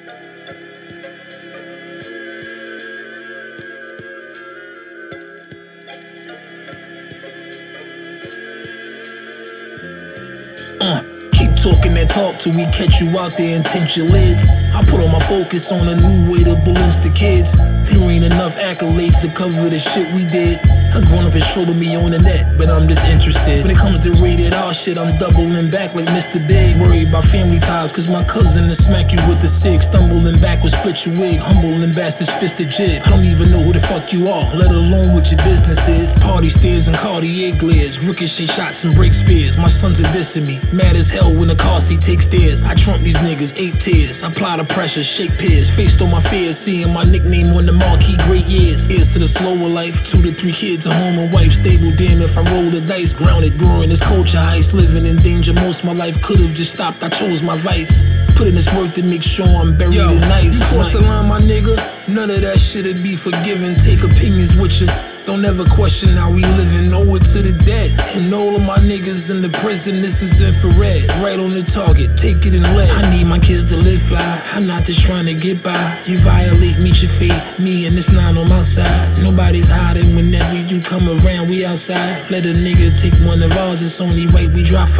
Keep talking that talk till we catch you out there and tint your lids. I put all my focus on a new way to balance the kids. There ain't enough accolades to cover the shit we did. I grown up and trolling me on the net, but I'm just interested. When it comes to rated R shit, I'm doubling back like Mr. Big. Worried about family ties, cause my cousin will smack you with the six. Stumbling back will split your wig, humbling bastards fisted jig. I don't even know who the fuck you are, let alone what your business is. Party stairs and Cartier glares, ricochet shots and break spears. My sons are dissing me, mad as hell when the car seat takes stairs. I trump these niggas, 8 tears. Apply the pressure, shake peers. Faced all my fears, seeing my nickname on the marquee, great years. Here's to the slower life, 2 to 3 kids, a home and wife, stable. Damn if I roll the dice, grounded, growing this culture heist. Living in danger, most my life could've just stopped. I chose my vice. Put in this work to make sure I'm buried in nice. You cross the line, my nigga, none of that shit'd be forgiven. Take opinions with you, don't ever question how we living. Owe it to the dead, and all of my niggas in the prison. This is infrared, right on the target, take it and let. I need my kids to live fly, I'm not just trying to get by. You violate, meet your fate, me and this 9 on my side. Nobody's hiding whenever you come around, we outside. Let a nigga take one of ours, it's only right we drop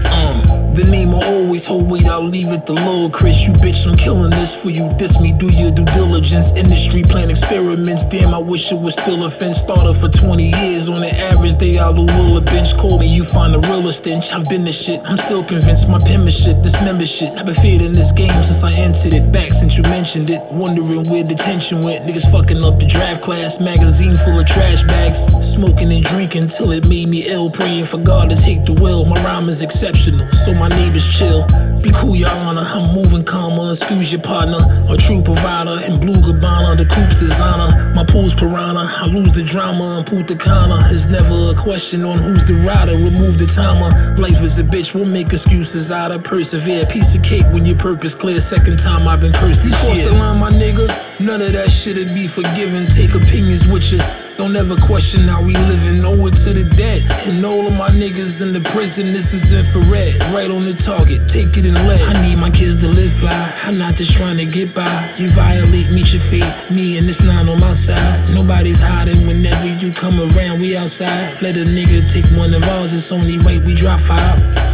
5. The name will always hold weight, I'll leave it to Lord Chris. You bitch, I'm killing this for you, diss me, do your due diligence. Industry plan experiments, damn I wish it was still a fence. Starter for 20 years, on the average day I'll will a bench. Call me, you find the realest stench. I've been the shit, I'm still convinced my penmanship, this membership. I've been feared in this game since I entered it, back since you mentioned it. Wondering where the tension went, niggas fucking up the draft class. Magazine full of trash bags, smoking and drinking till it made me ill. Praying for God to take the will, my rhyme is exceptional, so my neighbors chill. Be cool, your honor, I'm moving calmer. Excuse your partner, a true provider. In blue Gabbana, the coup's designer. My pool's piranha, I lose the drama and Punta Cana. It's never a question on who's the rider, remove the timer. Life is a bitch, we'll make excuses out of persevere. Piece of cake when your purpose clear, second time I've been cursed this year. Cross the line, my nigga, none of that shit'd be forgiven. Take opinions with you, don't ever question how we living. Owe it to the dead, and all of my niggas in the prison. This is infrared, right on the target, take it and let. I need my kids to live fly, I'm not just trying to get by. You violate, meet your fate, me and this 9 on my side. Nobody's hiding whenever you come around, we outside. Let a nigga take one of ours, it's only right we drop 5.